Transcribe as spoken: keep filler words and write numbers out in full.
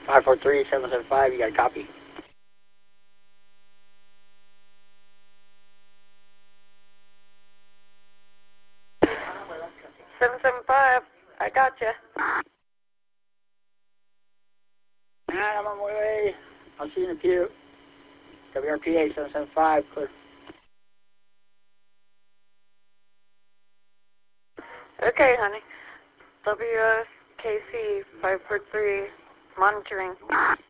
five four three, seven seven five, you got a copy. seven seven five, I got you. Alright, I'm on my way. I'll see you in a few. W R P A seven seven five, clear. Okay, honey. W S K C five four three, monitoring.